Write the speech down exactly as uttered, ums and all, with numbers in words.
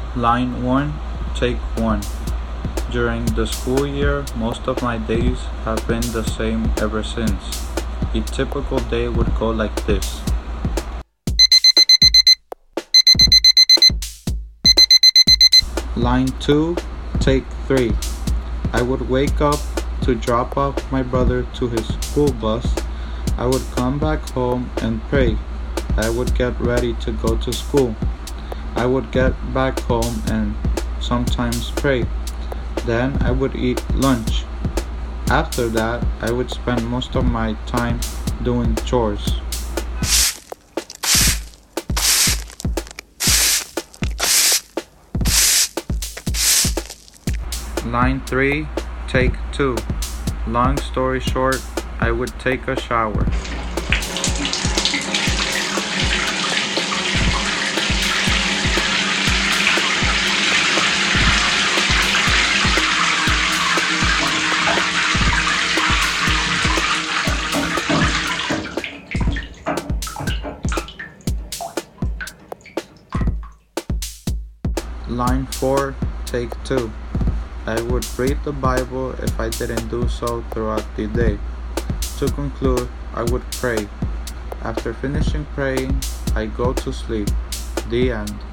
Line one, take one. During the school year, most of my days have been the same ever since. A typical day would go like this. Line two, take three. I would wake up to drop off my brother to his school bus. I would come back home and pray. I would get ready to go to school. I would get back home and sometimes pray. Then I would eat lunch. After that, I would spend most of my time doing chores. Line three, take two. Long story short, I would take a shower. Line four, take two. I would read the Bible if I didn't do so throughout the day. To conclude, I would pray. After finishing praying, I go to sleep. The end.